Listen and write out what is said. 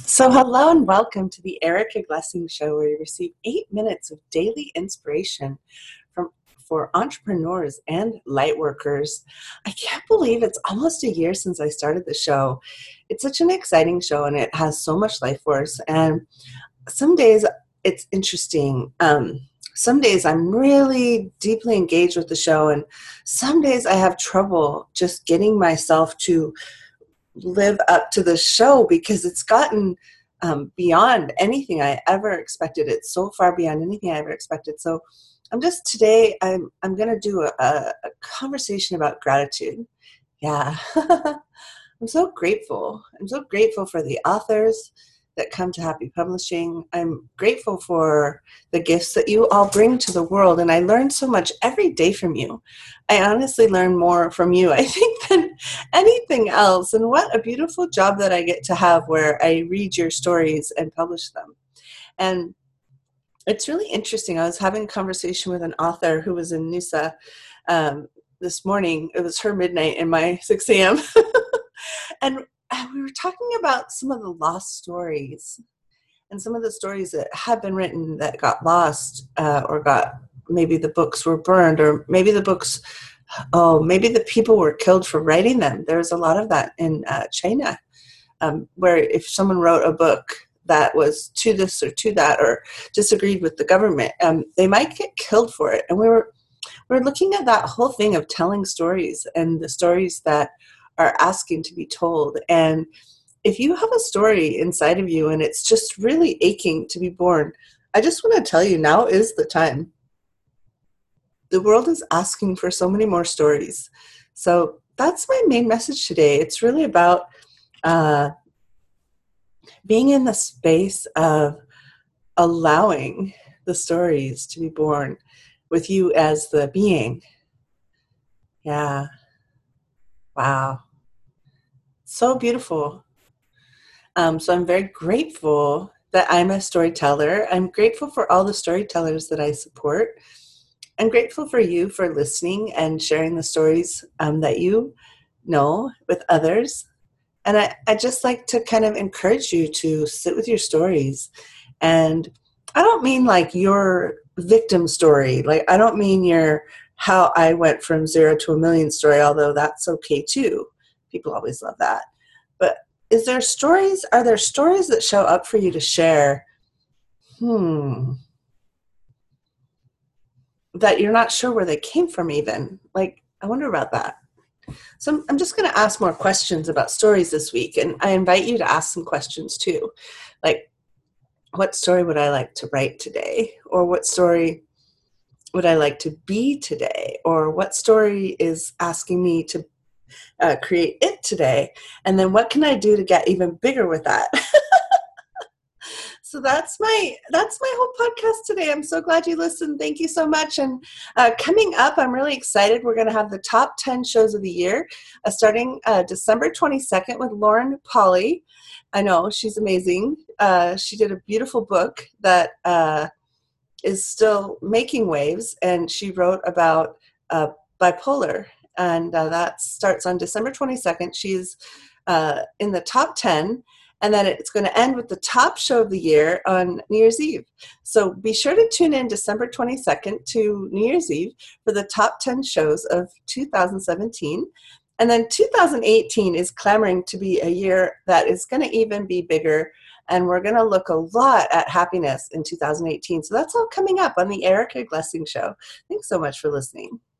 So, hello and welcome to the Erica Glessing Show, where you receive 8 minutes of daily inspiration from for entrepreneurs and light workers. I can't believe it's almost a year since I started the show. It's such an exciting show, and it has so much life force. And some days it's interesting. Some days I'm really deeply engaged with the show, and some days I have trouble just getting myself to live up to the show because it's gotten beyond anything I ever expected. It's so far beyond anything I ever expected. So I'm going to do a conversation about gratitude. Yeah. I'm so grateful. I'm so grateful for the authors that come to Happy Publishing. I'm grateful for the gifts that you all bring to the world, and I learn so much every day from you. I honestly learn more from you, I think, than anything else. And what a beautiful job that I get to have where I read your stories and publish them. And it's really interesting. I was having a conversation with an author who was in Noosa this morning. It was her midnight and my 6 a.m. And we were talking about some of the lost stories and some of the stories that have been written that got lost or got, maybe the books were burned, or maybe maybe the people were killed for writing them. There's a lot of that in China, where if someone wrote a book that was to this or to that or disagreed with the government, they might get killed for it. And we're looking at that whole thing of telling stories and the stories that are asking to be told. And if you have a story inside of you and it's just really aching to be born, I just want to tell you, now is the time. The world is asking for so many more stories. So that's my main message today. It's really about being in the space of allowing the stories to be born with you as the being. Yeah. Wow. So beautiful. So I'm very grateful that I'm a storyteller. I'm grateful for all the storytellers that I support. I'm grateful for you for listening and sharing the stories that you know with others. And I just like to kind of encourage you to sit with your stories. And I don't mean like your victim story. Like, I don't mean your how I went from 0 to 1,000,000 story, although that's okay too. People always love that. But are there stories that show up for you to share? That you're not sure where they came from even. Like, I wonder about that. So I'm just going to ask more questions about stories this week, and I invite you to ask some questions too. Like, what story would I like to write today? Or what story would I like to be today? Or what story is asking me to create it today? And then what can I do to get even bigger with that? So that's my whole podcast today. I'm so glad you listened. Thank you so much. And coming up, I'm really excited. We're going to have the top 10 shows of the year, starting December 22nd with Lauren Polly. I know, she's amazing. She did a beautiful book that is still making waves, and she wrote about bipolar. And that starts on December 22nd. She's in the top 10. And then it's going to end with the top show of the year on New Year's Eve. So be sure to tune in December 22nd to New Year's Eve for the top 10 shows of 2017. And then 2018 is clamoring to be a year that is going to even be bigger. And we're going to look a lot at happiness in 2018. So that's all coming up on the Erica Glessing Show. Thanks so much for listening.